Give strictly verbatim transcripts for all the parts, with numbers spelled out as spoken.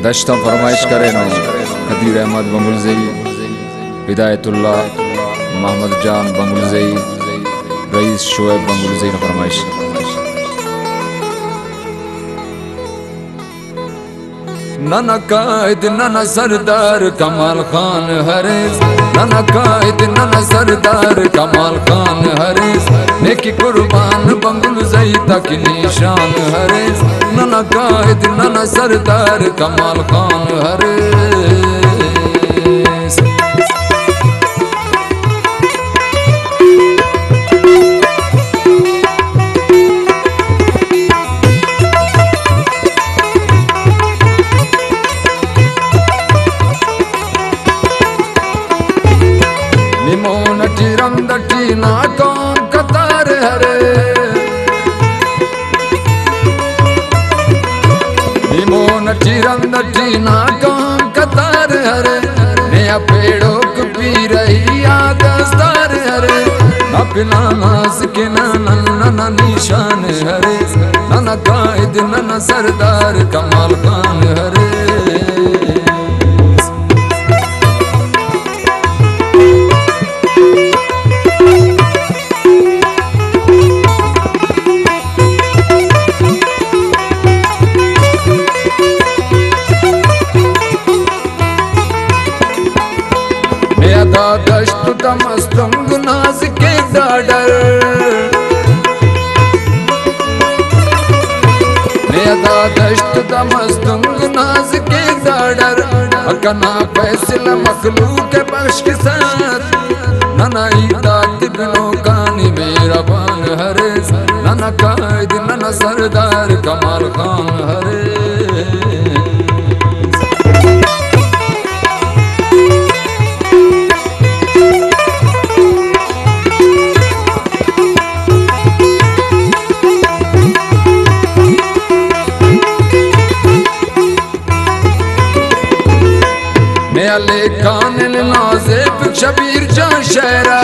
दश्ता फरमाइश करे नो कदीर अहमद बंगुलज़ई, हिदायतुल्लाह मोहम्मद जान बंगुलज़ई, रईस शोएब बंगुलज़ई ने फरमाइश। नाना कायद नाना सरदार कमाल खान हरीस, नाना कायद नाना सरदार कमाल खान हरीस, नेकी कुर्बान बंगुलज़ई तक निशान हरीस, नाना कायद नाना सरदार कमाल खान हरीस। ना कौन कतार हरे निमो नटी रंग नटी ना कौन कतार हरे, नया पेड़ों को पी रही आगस्तार हरे, अपना नास के नाना नाना निशान हरे, नाना कायद नाना सरदार कमाल खान हरे। दश्त दमस्तंग नाज के डाडर, मेरा दश्त दमस्तंग नाज के डाडर, अकना फैसला मखलूक के बख्श के साथ, नाना इतात बिनो कानी मेरा बान हरे, नाना कायद नाना सरदार कमाल खान हरे। अले कान नाज़िब शबीर जा शहरा,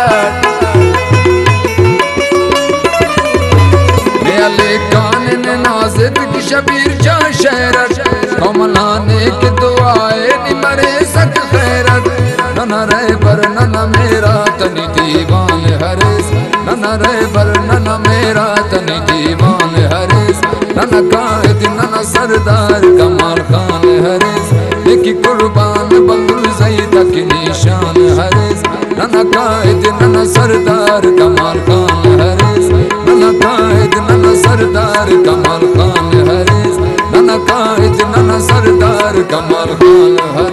अले कान नाज़िब शबीर जा शहरा, कमलाने के दुआए नि मरे सक खैरत, नना रे बर नना मेरा तनी दीवान हरीस, नना रे बर नना मेरा तनी दीवान हरीस, नना कायद नना सरदार कमाल खान हरीस, नेकी कुर्बान बंगुलज़ई तक निशान हरीस, नाना कायद नाना सरदार कमाल खान हरीस, नाना कायद नाना सरदार कमाल खान हरीस, नाना कायद नाना सरदार कमाल खान हरीस।